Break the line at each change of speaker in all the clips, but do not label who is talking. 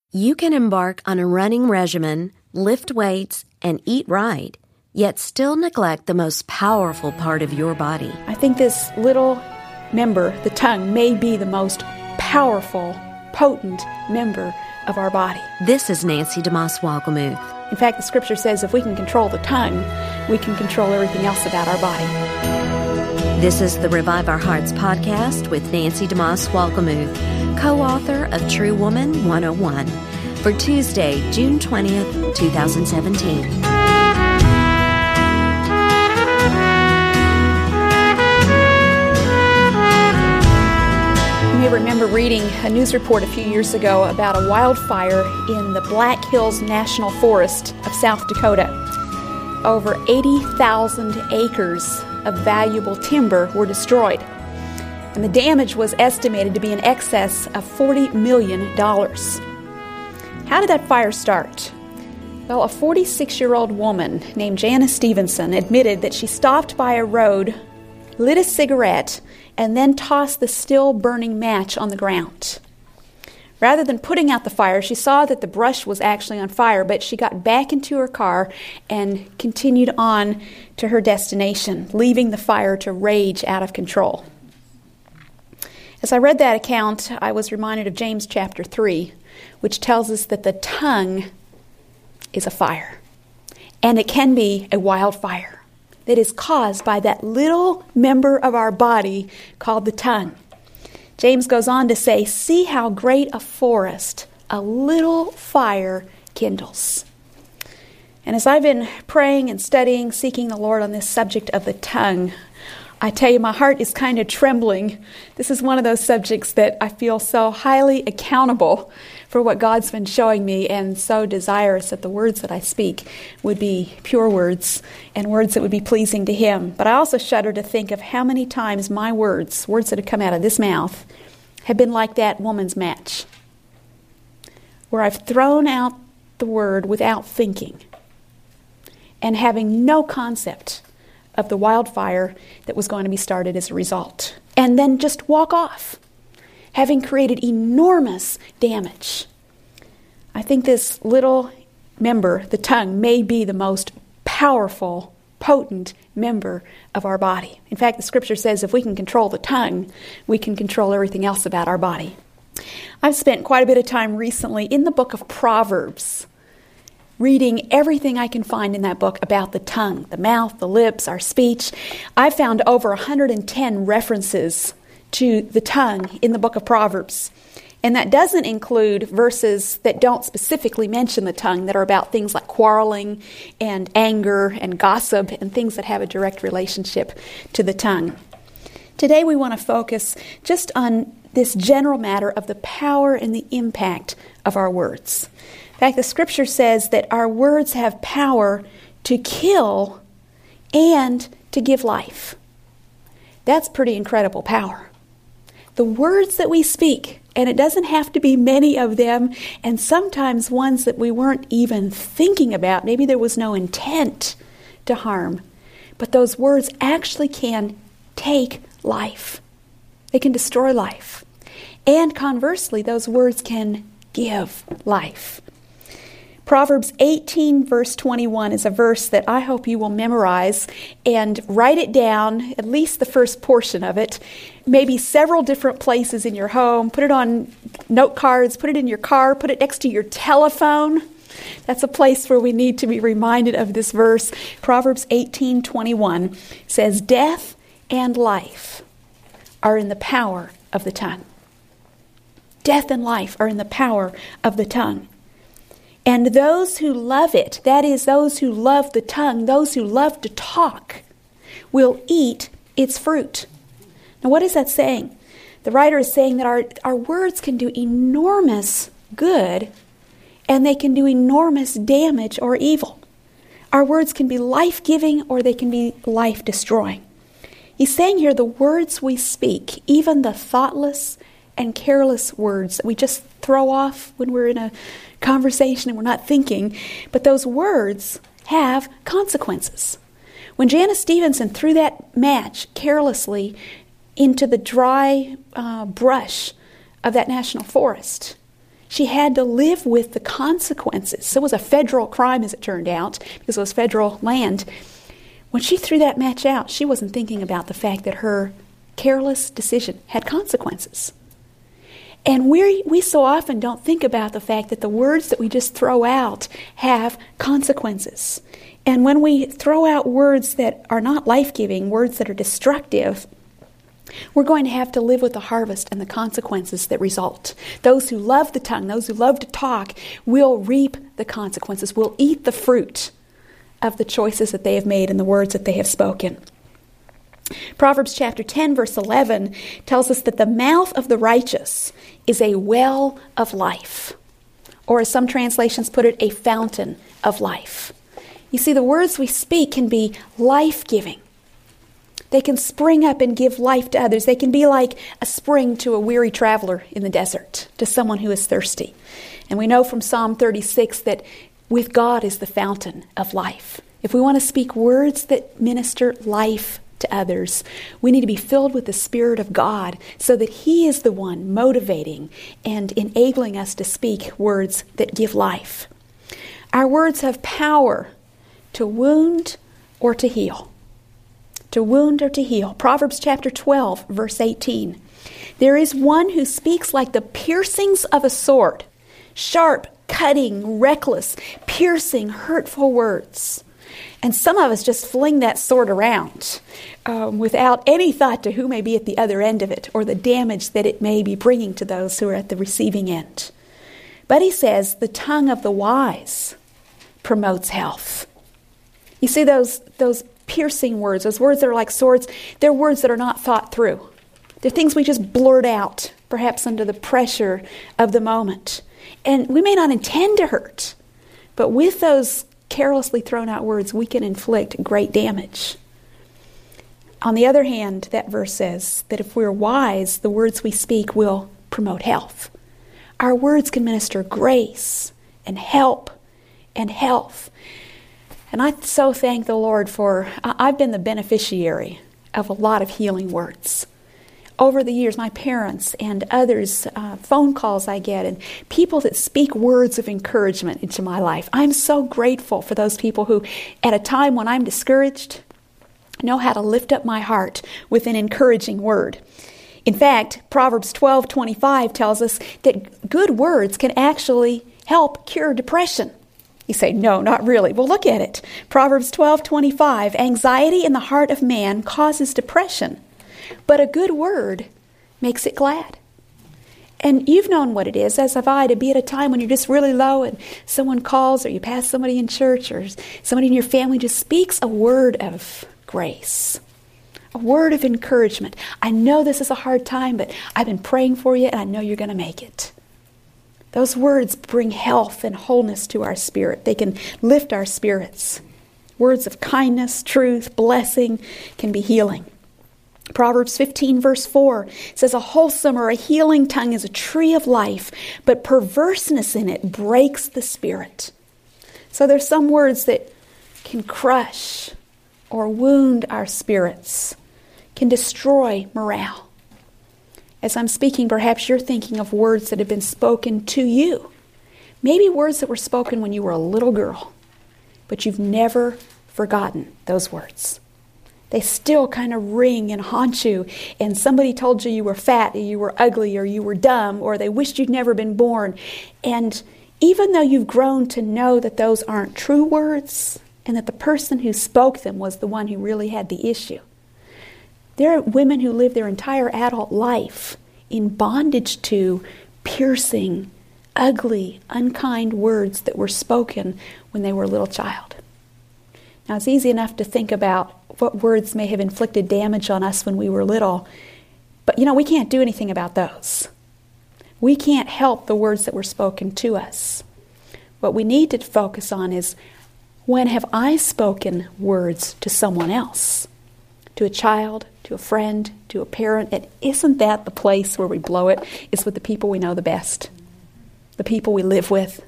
You can embark on a running regimen, lift weights, and eat right, yet still neglect the most powerful part of your body.
I think this little member, the tongue, may be the most powerful, potent member of our body.
This is Nancy DeMoss Wolgemuth.
In fact, the scripture says if we can control the tongue, we can control everything else about our body.
This is the Revive Our Hearts podcast with Nancy DeMoss Wolgemuth, co-author of True Woman 101, for Tuesday, June 20th, 2017.
You may remember reading a news report a few years ago about a wildfire in the Black Hills National Forest of South Dakota. Over 80,000 acres of valuable timber were destroyed, and the damage was estimated to be in excess of $40 million. How did that fire start? Well, a 46-year-old woman named Janice Stevenson admitted that she stopped by a road, lit a cigarette, and then tossed the still burning match on the ground. Rather than putting out the fire, she saw that the brush was actually on fire, but she got back into her car and continued on to her destination, leaving the fire to rage out of control. As I read that account, I was reminded of James chapter 3, which tells us that the tongue is a fire, and it can be a wildfire that is caused by that little member of our body called the tongue. James goes on to say, "See how great a forest a little fire kindles." And as I've been praying and studying, seeking the Lord on this subject of the tongue, I tell you, my heart is kind of trembling. This is one of those subjects that I feel so highly accountable for what God's been showing me, and so desirous that the words that I speak would be pure words and words that would be pleasing to Him. But I also shudder to think of how many times my words that have come out of this mouth, have been like that woman's match, where I've thrown out the word without thinking and having no concept of the wildfire that was going to be started as a result, and then just walk off, having created enormous damage. I think this little member, the tongue, may be the most powerful, potent member of our body. In fact, the scripture says if we can control the tongue, we can control everything else about our body. I've spent quite a bit of time recently in the book of Proverbs, reading everything I can find in that book about the tongue, the mouth, the lips, our speech. I found over 110 references to the tongue in the book of Proverbs. And that doesn't include verses that don't specifically mention the tongue, that are about things like quarreling and anger and gossip and things that have a direct relationship to the tongue. Today we want to focus just on this general matter of the power and the impact of our words. In fact, the scripture says that our words have power to kill and to give life. That's pretty incredible power. The words that we speak, and it doesn't have to be many of them, and sometimes ones that we weren't even thinking about, maybe there was no intent to harm, but those words actually can take life. They can destroy life. And conversely, those words can give life. Proverbs 18 verse 21 is a verse that I hope you will memorize and write it down, at least the first portion of it, maybe several different places in your home. Put it on note cards, put it in your car, put it next to your telephone. That's a place where we need to be reminded of this verse. Proverbs 18:21 says, "Death and life are in the power of the tongue." Death and life are in the power of the tongue. And those who love it, that is, those who love the tongue, those who love to talk, will eat its fruit. Now, what is that saying? The writer is saying that our words can do enormous good, and they can do enormous damage or evil. Our words can be life-giving, or they can be life-destroying. He's saying here the words we speak, even the thoughtless and careless words that we just throw off when we're in a conversation and we're not thinking, but those words have consequences. When Janice Stevenson threw that match carelessly into the dry brush of that national forest, She had to live with the consequences. It was a federal crime, as it turned out, because it was federal land. When she threw that match out, she wasn't thinking about the fact that her careless decision had consequences. And we so often don't think about the fact that the words that we just throw out have consequences. And when we throw out words that are not life-giving, words that are destructive, we're going to have to live with the harvest and the consequences that result. Those who love the tongue, those who love to talk, will reap the consequences, will eat the fruit of the choices that they have made and the words that they have spoken. Proverbs chapter 10, verse 11 tells us that the mouth of the righteous is a well of life, or as some translations put it, a fountain of life. You see, the words we speak can be life-giving. They can spring up and give life to others. They can be like a spring to a weary traveler in the desert, to someone who is thirsty. And we know from Psalm 36 that with God is the fountain of life. If we want to speak words that minister life to others, we need to be filled with the Spirit of God so that He is the one motivating and enabling us to speak words that give life. Our words have power to wound or to heal. To wound or to heal. Proverbs chapter 12, verse 18. There is one who speaks like the piercings of a sword, sharp, cutting, reckless, piercing, hurtful words. And some of us just fling that sword around without any thought to who may be at the other end of it or the damage that it may be bringing to those who are at the receiving end. But he says the tongue of the wise promotes health. You see those piercing words, those words that are like swords, they're words that are not thought through. They're things we just blurt out, perhaps under the pressure of the moment. And we may not intend to hurt, but with those carelessly thrown out words, we can inflict great damage. On the other hand, that verse says that if we're wise, the words we speak will promote health. Our words can minister grace and help and health. And I so thank the Lord I've been the beneficiary of a lot of healing words. Over the years, my parents and others, phone calls I get, and people that speak words of encouragement into my life. I'm so grateful for those people who, at a time when I'm discouraged, know how to lift up my heart with an encouraging word. In fact, Proverbs 12:25 tells us that good words can actually help cure depression. You say, no, not really. Well, look at it. Proverbs 12:25, anxiety in the heart of man causes depression, but a good word makes it glad. And you've known what it is, as have I, to be at a time when you're just really low and someone calls or you pass somebody in church or somebody in your family just speaks a word of grace, a word of encouragement. I know this is a hard time, but I've been praying for you and I know you're going to make it. Those words bring health and wholeness to our spirit. They can lift our spirits. Words of kindness, truth, blessing can be healing. Proverbs 15 verse 4 says, a wholesome or a healing tongue is a tree of life, but perverseness in it breaks the spirit. So there's some words that can crush or wound our spirits, can destroy morale. As I'm speaking, perhaps you're thinking of words that have been spoken to you. Maybe words that were spoken when you were a little girl, but you've never forgotten those words. They still kind of ring and haunt you, and somebody told you were fat, or you were ugly, or you were dumb, or they wished you'd never been born. And even though you've grown to know that those aren't true words, and that the person who spoke them was the one who really had the issue, there are women who live their entire adult life in bondage to piercing, ugly, unkind words that were spoken when they were a little child. Now, it's easy enough to think about what words may have inflicted damage on us when we were little, but we can't do anything about those. We can't help the words that were spoken to us. What we need to focus on is, when have I spoken words to someone else? To a child, to a friend, to a parent? And isn't that the place where we blow it? It's with the people we know the best, the people we live with.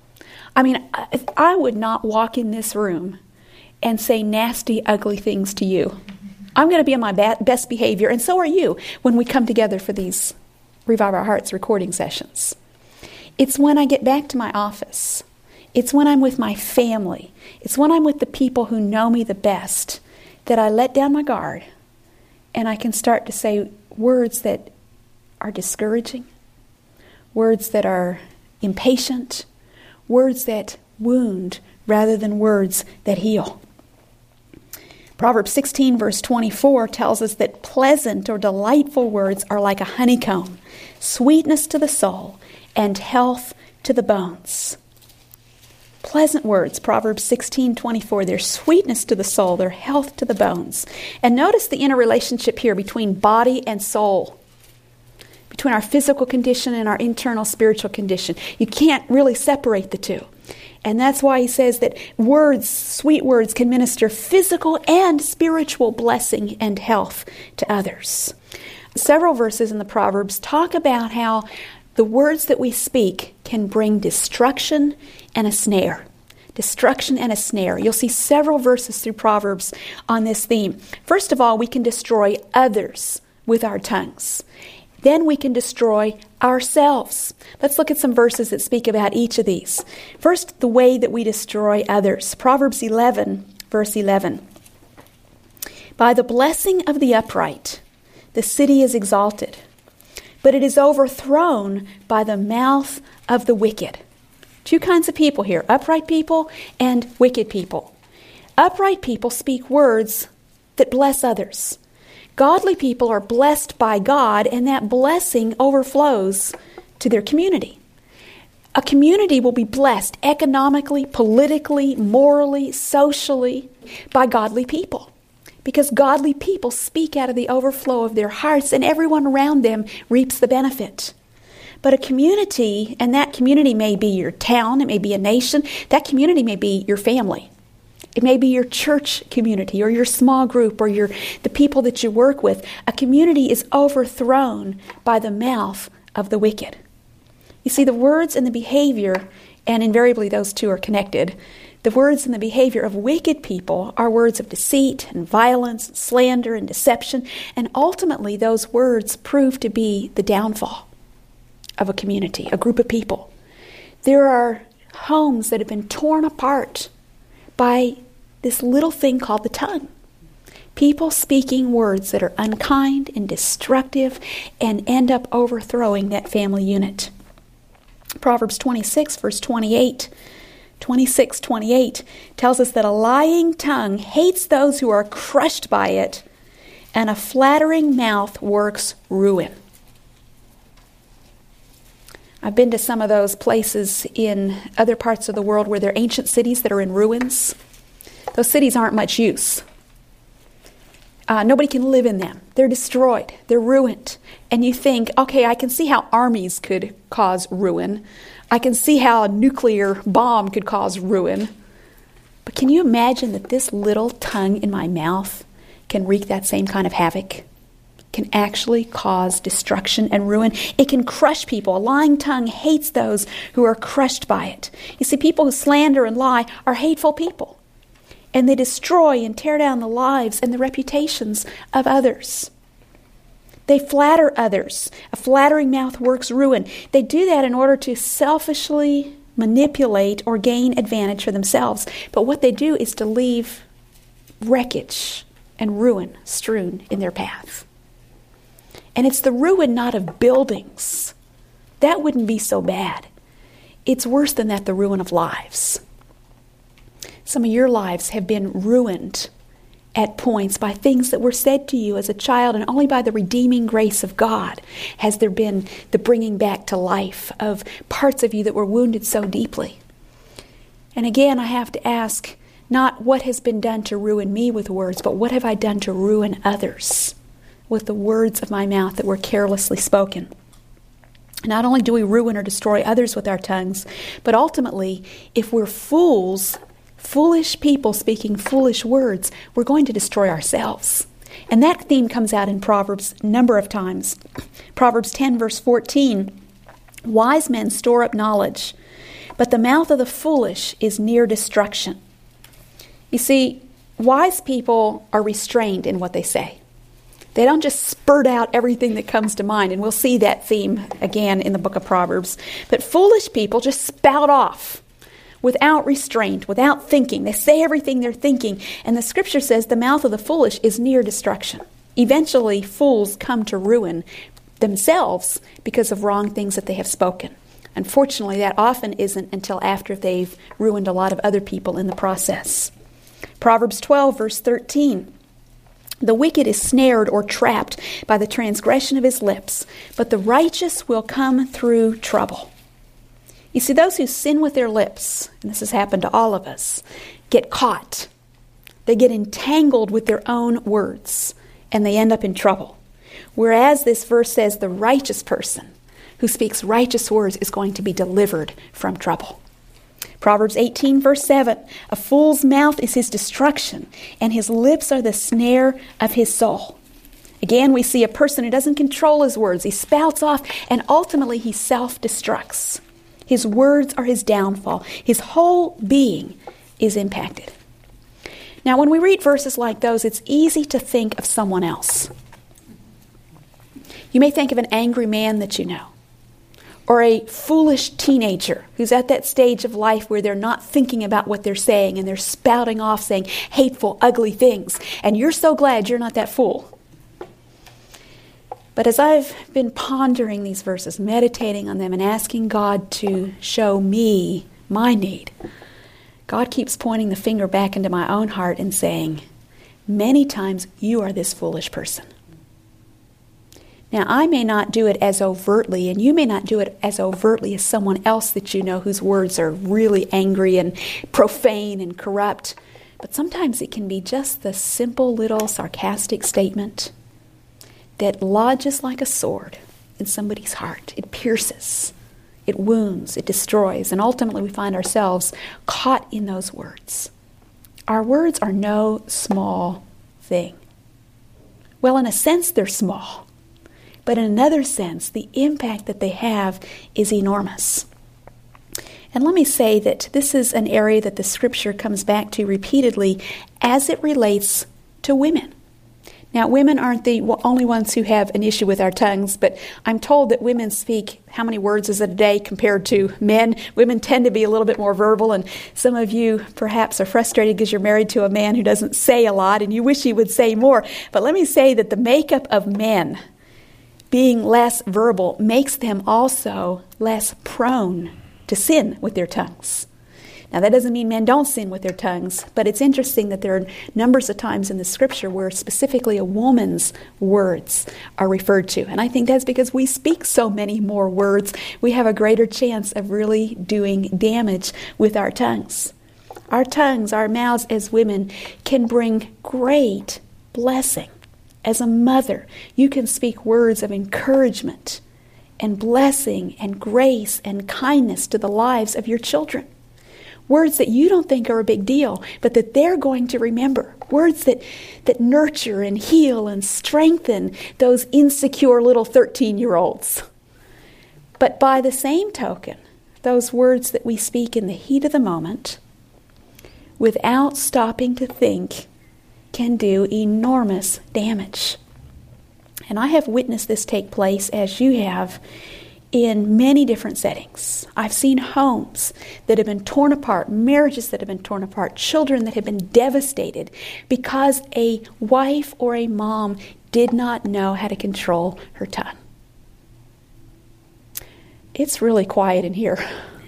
I mean, I would not walk in this room and say nasty, ugly things to you. I'm going to be on my best behavior, and so are you when we come together for these Revive Our Hearts recording sessions. It's when I get back to my office. It's when I'm with my family. It's when I'm with the people who know me the best that I let down my guard and I can start to say words that are discouraging, words that are impatient, words that wound rather than words that heal. Proverbs 16 verse 24 tells us that pleasant or delightful words are like a honeycomb, sweetness to the soul and health to the bones. Pleasant words, Proverbs 16:24, they're sweetness to the soul, they're health to the bones. And notice the interrelationship here between body and soul, between our physical condition and our internal spiritual condition. You can't really separate the two. And that's why he says that words, sweet words, can minister physical and spiritual blessing and health to others. Several verses in the Proverbs talk about how the words that we speak can bring destruction and a snare. Destruction and a snare. You'll see several verses through Proverbs on this theme. First of all, we can destroy others with our tongues. Then we can destroy ourselves. Let's look at some verses that speak about each of these. First, the way that we destroy others. Proverbs 11, verse 11. By the blessing of the upright, the city is exalted, but it is overthrown by the mouth of the wicked. Two kinds of people here, upright people and wicked people. Upright people speak words that bless others. Godly people are blessed by God, and that blessing overflows to their community. A community will be blessed economically, politically, morally, socially by godly people, because godly people speak out of the overflow of their hearts, and everyone around them reaps the benefit. But a community, and that community may be your town, it may be a nation, that community may be your family. It may be your church community or your small group or the people that you work with. A community is overthrown by the mouth of the wicked. You see, the words and the behavior, and invariably those two are connected, the words and the behavior of wicked people are words of deceit and violence, and slander and deception, and ultimately those words prove to be the downfall of a community, a group of people. There are homes that have been torn apart by this little thing called the tongue. People speaking words that are unkind and destructive and end up overthrowing that family unit. Proverbs 26, verse 28, 26:28 tells us that a lying tongue hates those who are crushed by it, and a flattering mouth works ruin. I've been to some of those places in other parts of the world where there are ancient cities that are in ruins. Those cities aren't much use. Nobody can live in them. They're destroyed. They're ruined. And you think, okay, I can see how armies could cause ruin. I can see how a nuclear bomb could cause ruin. But can you imagine that this little tongue in my mouth can wreak that same kind of havoc? Can actually cause destruction and ruin. It can crush people. A lying tongue hates those who are crushed by it. You see, people who slander and lie are hateful people. And they destroy and tear down the lives and the reputations of others. They flatter others. A flattering mouth works ruin. They do that in order to selfishly manipulate or gain advantage for themselves. But what they do is to leave wreckage and ruin strewn in their path. And it's the ruin not of buildings. That wouldn't be so bad. It's worse than that, the ruin of lives. Some of your lives have been ruined at points by things that were said to you as a child, and only by the redeeming grace of God has there been the bringing back to life of parts of you that were wounded so deeply. And again, I have to ask, not what has been done to ruin me with words, but what have I done to ruin others with the words of my mouth that were carelessly spoken? Not only do we ruin or destroy others with our tongues, but ultimately, if we're fools, foolish people speaking foolish words, we're going to destroy ourselves. And that theme comes out in Proverbs a number of times. Proverbs 10, verse 14, wise men store up knowledge, but the mouth of the foolish is near destruction. You see, wise people are restrained in what they say. They don't just spurt out everything that comes to mind, and we'll see that theme again in the book of Proverbs. But foolish people just spout off without restraint, without thinking. They say everything they're thinking, and the scripture says the mouth of the foolish is near destruction. Eventually, fools come to ruin themselves because of wrong things that they have spoken. Unfortunately, that often isn't until after they've ruined a lot of other people in the process. Proverbs 12, verse 13. The wicked is snared or trapped by the transgression of his lips, but the righteous will come through trouble. You see, those who sin with their lips, and this has happened to all of us, get caught. They get entangled with their own words, and they end up in trouble. Whereas this verse says the righteous person who speaks righteous words is going to be delivered from trouble. Proverbs 18, verse 7, a fool's mouth is his destruction, and his lips are the snare of his soul. Again, we see a person who doesn't control his words. He spouts off, and ultimately he self-destructs. His words are his downfall. His whole being is impacted. Now, when we read verses like those, it's easy to think of someone else. You may think of an angry man that you know, or a foolish teenager who's at that stage of life where they're not thinking about what they're saying and they're spouting off saying hateful, ugly things. And you're so glad you're not that fool. But as I've been pondering these verses, meditating on them and asking God to show me my need, God keeps pointing the finger back into my own heart and saying, many times you are this foolish person. Now, I may not do it as overtly, and you may not do it as overtly as someone else that you know whose words are really angry and profane and corrupt. But sometimes it can be just the simple little sarcastic statement that lodges like a sword in somebody's heart. It pierces, it wounds, it destroys, and ultimately we find ourselves caught in those words. Our words are no small thing. Well, in a sense, they're small. But in another sense, the impact that they have is enormous. And let me say that this is an area that the scripture comes back to repeatedly as it relates to women. Now, women aren't the only ones who have an issue with our tongues, but I'm told that women speak, how many words is it a day compared to men? Women tend to be a little bit more verbal, and some of you perhaps are frustrated because you're married to a man who doesn't say a lot, and you wish he would say more. But let me say that the makeup of men being less verbal makes them also less prone to sin with their tongues. Now, that doesn't mean men don't sin with their tongues, but it's interesting that there are numbers of times in the scripture where specifically a woman's words are referred to. And I think that's because we speak so many more words, we have a greater chance of really doing damage with our tongues. Our tongues, our mouths as women, can bring great blessing. As a mother, you can speak words of encouragement and blessing and grace and kindness to the lives of your children. Words that you don't think are a big deal, but that they're going to remember. Words that nurture and heal and strengthen those insecure little 13-year-olds. But by the same token, those words that we speak in the heat of the moment, without stopping to think, can do enormous damage. And I have witnessed this take place, as you have, in many different settings. I've seen homes that have been torn apart, marriages that have been torn apart, children that have been devastated because a wife or a mom did not know how to control her tongue. It's really quiet in here.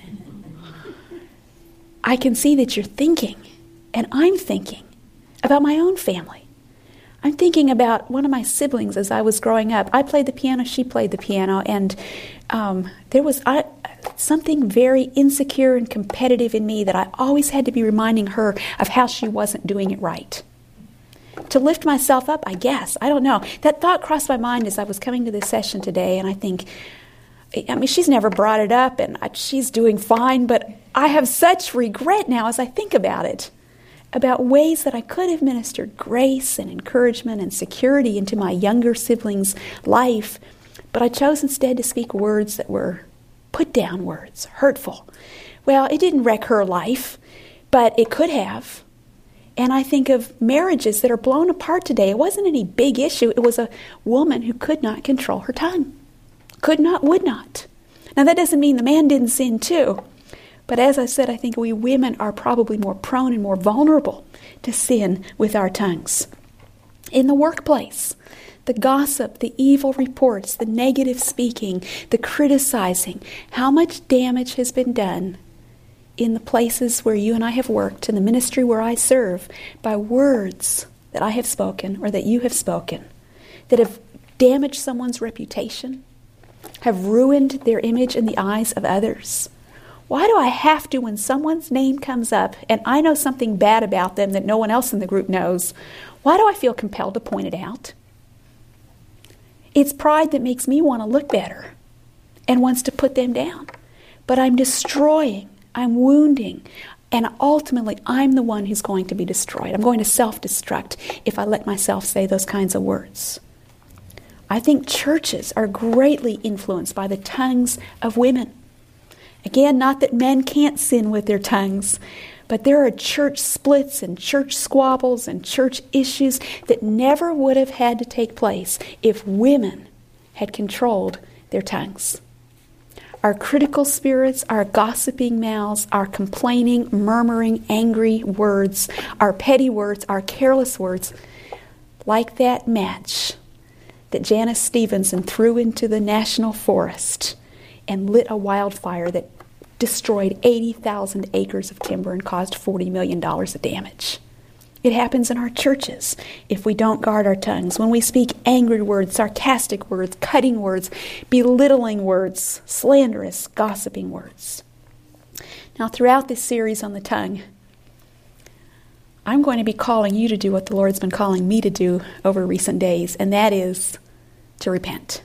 I can see that you're thinking, and I'm thinking, about my own family. I'm thinking about one of my siblings as I was growing up. I played the piano, she played the piano, and there was something very insecure and competitive in me that I always had to be reminding her of how she wasn't doing it right. To lift myself up, I guess. I don't know. That thought crossed my mind as I was coming to this session today, and I think, she's never brought it up, and she's doing fine, but I have such regret now as I think about it. About ways that I could have ministered grace and encouragement and security into my younger sibling's life, but I chose instead to speak words that were put-down words, hurtful. Well, it didn't wreck her life, but it could have. And I think of marriages that are blown apart today. It wasn't any big issue. It was a woman who could not control her tongue. Could not, would not. Now that doesn't mean the man didn't sin too. But as I said, I think we women are probably more prone and more vulnerable to sin with our tongues. In the workplace, the gossip, the evil reports, the negative speaking, the criticizing, how much damage has been done in the places where you and I have worked, in the ministry where I serve, by words that I have spoken or that you have spoken, that have damaged someone's reputation, have ruined their image in the eyes of others. Why do I have to, when someone's name comes up and I know something bad about them that no one else in the group knows, why do I feel compelled to point it out? It's pride that makes me want to look better and wants to put them down. But I'm destroying, I'm wounding, and ultimately I'm the one who's going to be destroyed. I'm going to self-destruct if I let myself say those kinds of words. I think churches are greatly influenced by the tongues of women. Again, not that men can't sin with their tongues, but there are church splits and church squabbles and church issues that never would have had to take place if women had controlled their tongues. Our critical spirits, our gossiping mouths, our complaining, murmuring, angry words, our petty words, our careless words, like that match that Janice Stevenson threw into the national forest and lit a wildfire that destroyed 80,000 acres of timber and caused $40 million of damage. It happens in our churches if we don't guard our tongues. When we speak angry words, sarcastic words, cutting words, belittling words, slanderous, gossiping words. Now, throughout this series on the tongue, I'm going to be calling you to do what the Lord's been calling me to do over recent days, and that is to repent.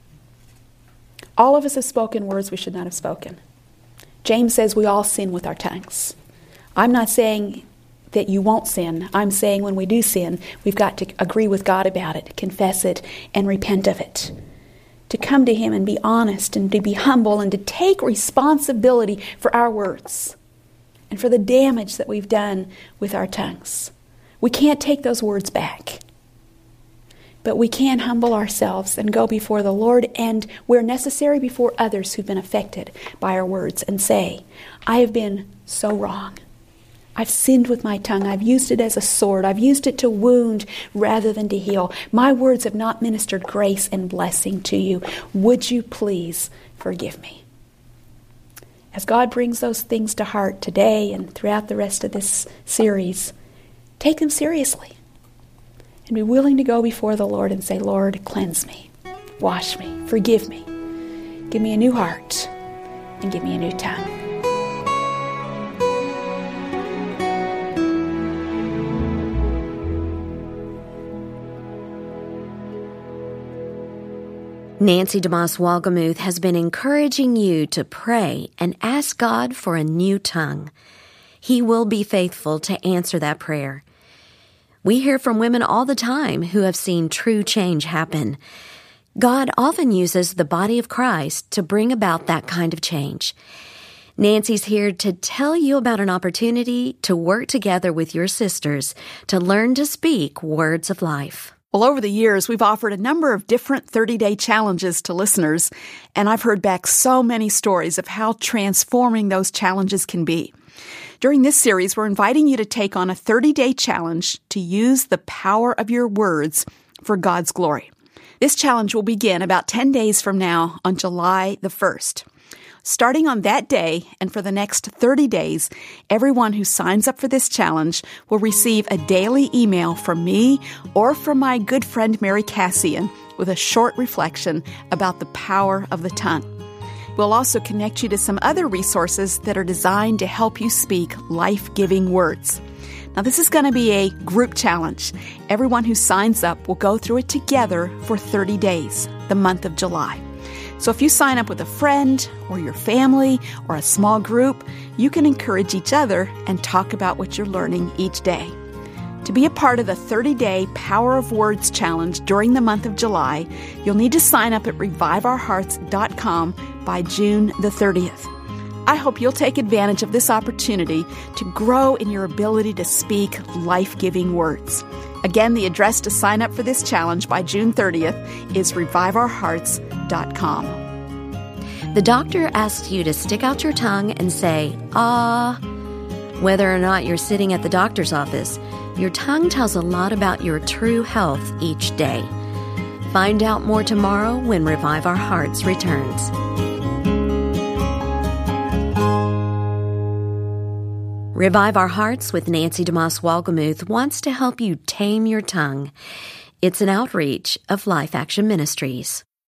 All of us have spoken words we should not have spoken. James says we all sin with our tongues. I'm not saying that you won't sin. I'm saying when we do sin, we've got to agree with God about it, confess it, and repent of it. To come to Him and be honest and to be humble and to take responsibility for our words and for the damage that we've done with our tongues. We can't take those words back. But we can humble ourselves and go before the Lord and, where necessary, before others who've been affected by our words and say, I have been so wrong. I've sinned with my tongue. I've used it as a sword. I've used it to wound rather than to heal. My words have not ministered grace and blessing to you. Would you please forgive me? As God brings those things to heart today and throughout the rest of this series, take them seriously. And be willing to go before the Lord and say, Lord, cleanse me, wash me, forgive me. Give me a new heart and give me a new tongue.
Nancy DeMoss Wolgemuth has been encouraging you to pray and ask God for a new tongue. He will be faithful to answer that prayer. We hear from women all the time who have seen true change happen. God often uses the body of Christ to bring about that kind of change. Nancy's here to tell you about an opportunity to work together with your sisters to learn to speak words of life.
Well, over the years, we've offered a number of different 30-day challenges to listeners, and I've heard back so many stories of how transforming those challenges can be. During this series, we're inviting you to take on a 30-day challenge to use the power of your words for God's glory. This challenge will begin about 10 days from now on July the 1st. Starting on that day and for the next 30 days, everyone who signs up for this challenge will receive a daily email from me or from my good friend Mary Cassian with a short reflection about the power of the tongue. We'll also connect you to some other resources that are designed to help you speak life-giving words. Now, this is going to be a group challenge. Everyone who signs up will go through it together for 30 days, the month of July. So if you sign up with a friend or your family or a small group, you can encourage each other and talk about what you're learning each day. To be a part of the 30-day Power of Words Challenge during the month of July, you'll need to sign up at reviveourhearts.com by June the 30th. I hope you'll take advantage of this opportunity to grow in your ability to speak life-giving words. Again, the address to sign up for this challenge by June 30th is reviveourhearts.com.
The doctor asks you to stick out your tongue and say, ah. Whether or not you're sitting at the doctor's office, your tongue tells a lot about your true health each day. Find out more tomorrow when Revive Our Hearts returns. Revive Our Hearts with Nancy DeMoss Wolgemuth wants to help you tame your tongue. It's an outreach of Life Action Ministries.